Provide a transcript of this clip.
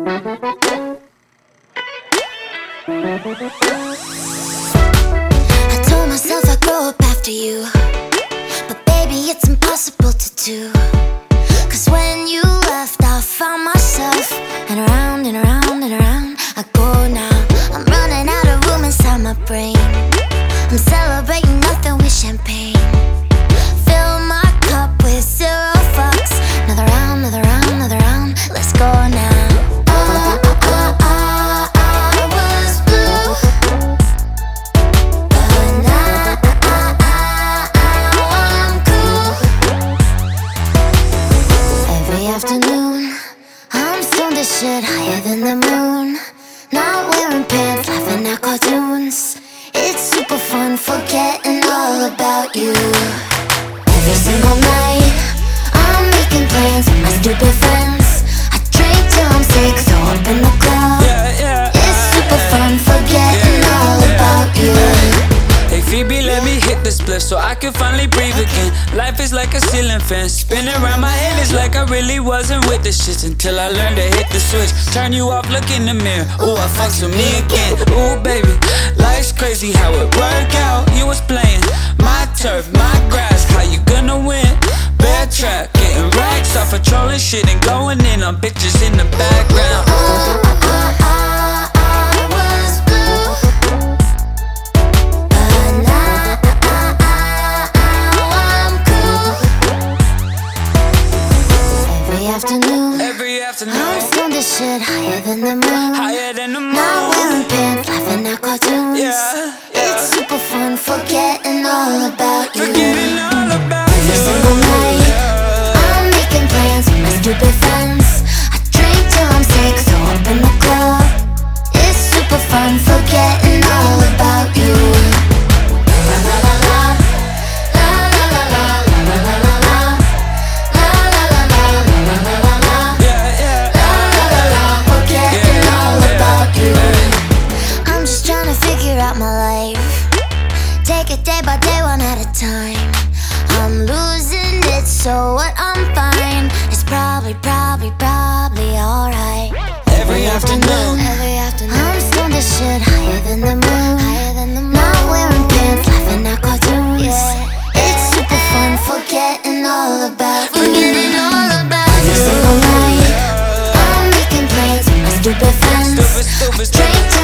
I told myself I'd grow up after you, but baby, it's impossible to do. Cause when you left, I found myself, and around and around and around I go now. I'm running out of room inside my brain. I'm celebrating nothing with champagne. Fill my cup with 0 fucks. Another round, another round, another round. Let's go now. Afternoon, I'm stoned as shit, higher than the moon. Not wearing pants, laughing at cartoons. It's super fun, forgetting all about you. Every single night, I'm making plans with my stupid friends. I drink till I'm sick, so open the club. It's super fun, forgetting all about you. Hey Phoebe, let me hit the spliff so I can finally breathe again. Life is like a ceiling fan, spinning around my head. It's like I really wasn't with the shits until I learned to hit the switch. Turn you off, look in the mirror. Ooh, I fucks with me again. Ooh, baby, life's crazy how it worked out. You was playing my turf, my grass. How you gonna win? Bad trap, getting racks off of trolling shit and going in on bitches in the background. Every afternoon, I'm stoned as shit, higher than the moon. Higher than the moon. Not wearing pants, laughing at cartoons. It's super fun, forgetting all about you. Forgetting all about Every you. single night, I'm making plans with my stupid friends. I drink till I'm sick, so open the club. It's super fun, forgetting all about you. La la la la, la la la la, la la la la, la la la la, la la la la, la la la, forgetting all about you. I'm just trying to figure out my life. Take it day by day, one at a time. I'm losing it, so what? I'm fine. It's probably alright. Every afternoon, I'm stoned as shit, higher than the moon. Not wearing pants, laughing at cartoons. It's super fun, forgetting all about you. Every single night, I'm making plans with my stupid friends. I drink